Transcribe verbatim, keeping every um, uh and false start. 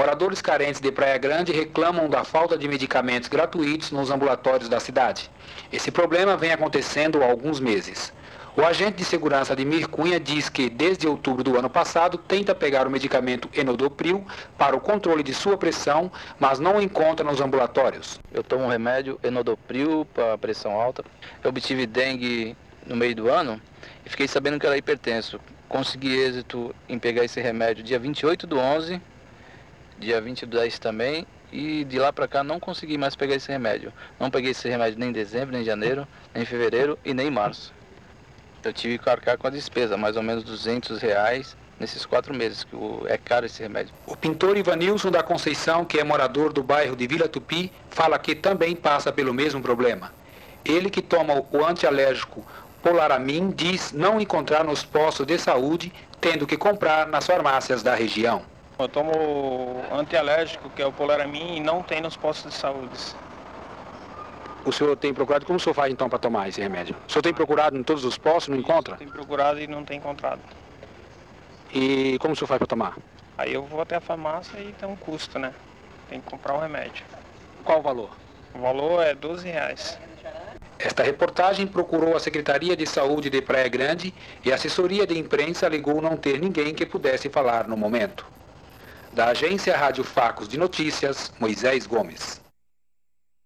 Moradores carentes de Praia Grande reclamam da falta de medicamentos gratuitos nos ambulatórios da cidade. Esse problema vem acontecendo há alguns meses. O agente de segurança Ademir Cunha diz que, desde outubro do ano passado, tenta pegar o medicamento Enodopril para o controle de sua pressão, mas não o encontra nos ambulatórios. Eu tomo um remédio Enodopril para pressão alta. Eu obtive dengue no meio do ano e fiquei sabendo que era hipertenso. Consegui êxito em pegar esse remédio dia vinte e oito do onze, dia vinte do dez também, e de lá para cá não consegui mais pegar esse remédio. Não peguei esse remédio nem em dezembro, nem em janeiro, nem em fevereiro e nem em março. Eu tive que arcar com a despesa, mais ou menos duzentos reais nesses quatro meses, que é caro esse remédio. O pintor Ivanilson da Conceição, que é morador do bairro de Vila Tupi, fala que também passa pelo mesmo problema. Ele, que toma o antialérgico Polaramin, diz não encontrar nos postos de saúde, tendo que comprar nas farmácias da região. Eu tomo antialérgico, que é o Polaramin, e não tem nos postos de saúde. O senhor tem procurado? Como o senhor faz então para tomar esse remédio? O senhor tem procurado em todos os postos, não encontra? Tem procurado e não tem encontrado. E como o senhor faz para tomar? Aí eu vou até a farmácia e tem um custo, né? Tem que comprar o remédio. Qual o valor? O valor é doze reais. Esta reportagem procurou a Secretaria de Saúde de Praia Grande e a assessoria de imprensa alegou não ter ninguém que pudesse falar no momento. Da agência Rádio Facos de Notícias, Moisés Gomes.